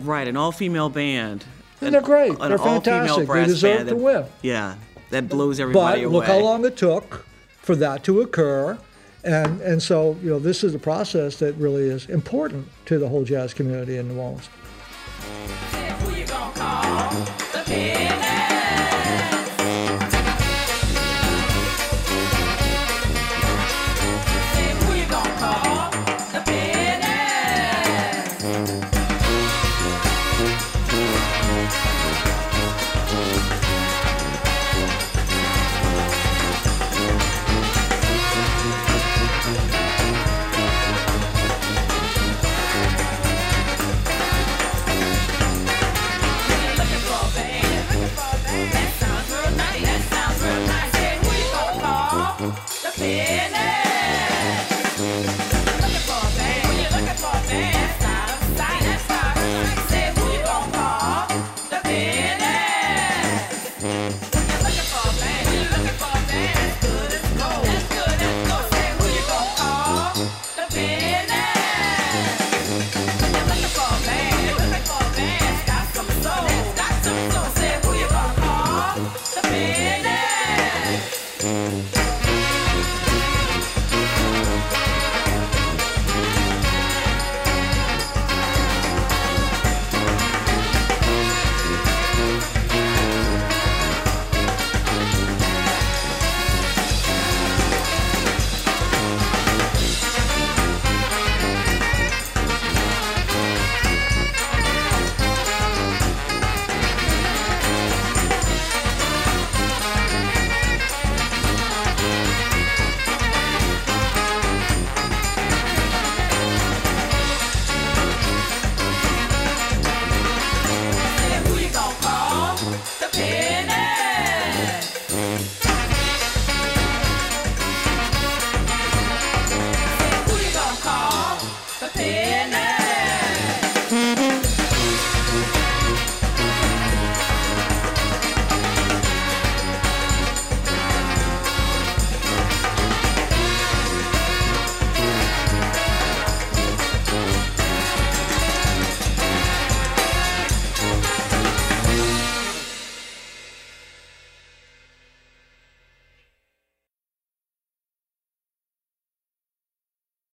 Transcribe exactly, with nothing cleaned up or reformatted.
Right, an all-female band. And they're great. An They're fantastic. They deserve to win. Yeah, that blows everybody but away. Look how long it took for that to occur. And and so, you know, this is a process that really is important to the whole jazz community in New Orleans. Who you gonna call? The